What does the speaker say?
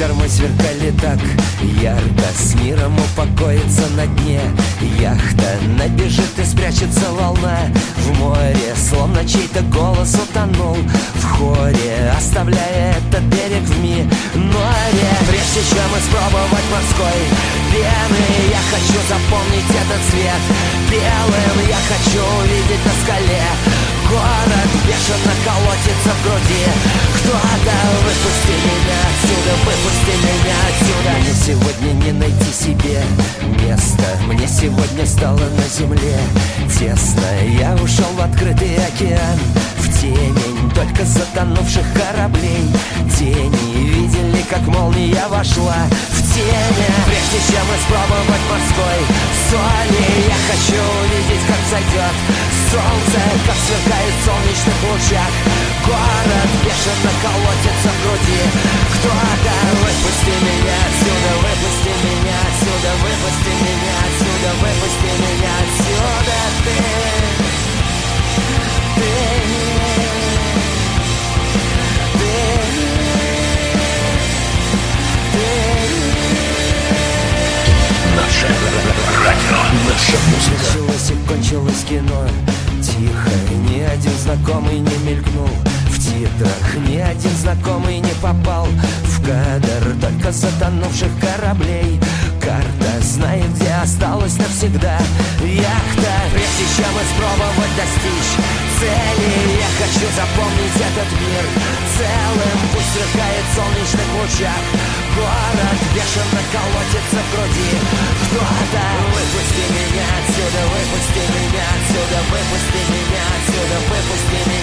кормой сверкали так ярко, с миром упокоится на дне. Яхта набежит и спрячется волна в море, словно чей-то голос утонул в хоре, оставляя этот берег в море. Прежде чем испробовать морской пены, я хочу запомнить этот цвет белым. Я хочу увидеть на скале город, бешено колотится в груди. Кто-то выпусти меня отсюда, выпусти меня отсюда. Мне сегодня не найти себе места, мне сегодня стало на земле тесно. Я ушел в открытый океан, в темень только затонувших кораблей. Тени видели, как молния вошла в теме. Прежде чем испробовать морской соли, я хочу увидеть, как зайдет солнце, как сверкает в солнечных лучах город, бешено колотится в груди. Кто-то выпусти меня отсюда, выпусти меня отсюда, выпусти меня отсюда, выпусти меня отсюда. Наше радио, наша музыка. Началось и кончилось кино тихо, ни один знакомый не мелькнул в титрах, ни один знакомый не попал в кадр, только затонувших кораблей. Карта знает, где осталась навсегда яхта. Прежде чем испробовать достичь цели, я хочу запомнить этот мир целым. Пусть сверкает в солнечных лучах город, бешено колотится в груди. Кто-то выпусти меня отсюда, выпусти меня отсюда, выпусти меня отсюда, выпусти меня.